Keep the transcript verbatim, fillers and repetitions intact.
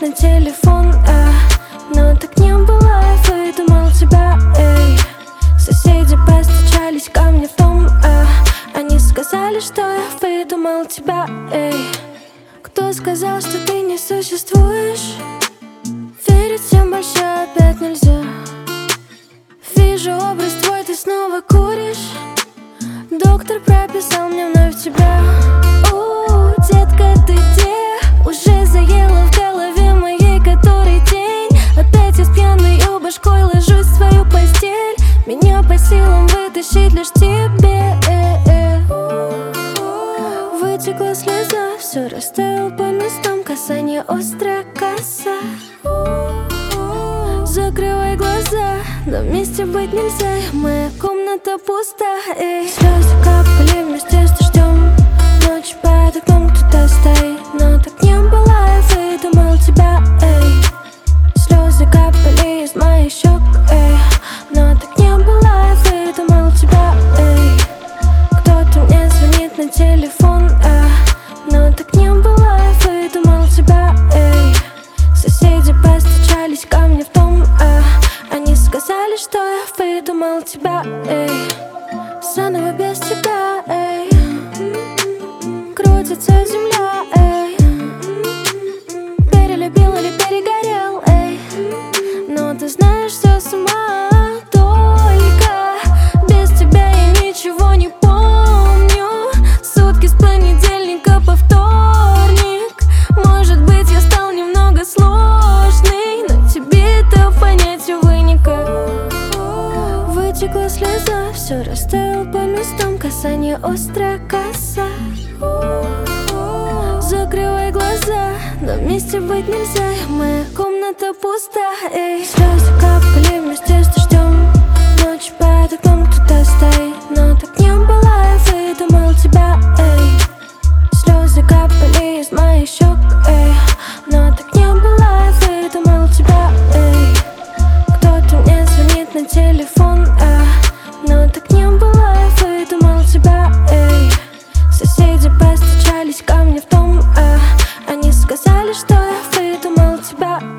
звонит на телефон, а, но так не было, я выдумал тебя, эй. Соседи постучались ко мне в дом, а, они сказали, что я выдумал тебя, эй. Кто сказал, что ты не существуешь? Верить всем больше опять нельзя. Вижу образ твой, ты снова куришь. Доктор прописал мне вновь тебя. У, детка, ты где? Уже заела в голове моей который день. Опять я с пьяной башкой ложусь в свою постель. Меня по силам вытащить лишь тебе. Вытекла слеза, все растаял по местам. Касание острая коса. Закрывай глаза, но вместе быть нельзя. Моя комната пуста, эй. Слезы капали вместе с дождем. Ночь под окном кто-то стоит, но так не было, я выдумал тебя, эй. Слезы капали из моих щек, эй, но так не было, я выдумал тебя, эй. Кто-то мне звонит на телефон, а, но так не было, я выдумал тебя, эй. Соседи постучались ко мне в дом, а, они сказали, что я выдумал тебя, эй. Заново без тебя, эй. Крутится земля, эй. Перелюбил или перегорел, эй. Но ты знаешь, все сама. Только без тебя я ничего не помню. Сутки с понедельника по вторник. Может быть, я стал немного сложный, но тебе это понять, увы, никак. Вытекла слеза, все растаял по местам. Касание острая коса. Закрывай глаза, но вместе быть нельзя. Моя комната пуста, эй. Слезы капали вместе с дождем. Ночь под окном кто-то стоит, но так не было, я выдумал тебя, эй. Слезы капали из моих щек, эй, но так не было, я выдумал тебя, эй. Кто-то мне звонит на телефон, а, но так не было, я выдумал тебя, эй. Соседи постучались ко мне в дом, а, они сказали, что я выдумал тебя.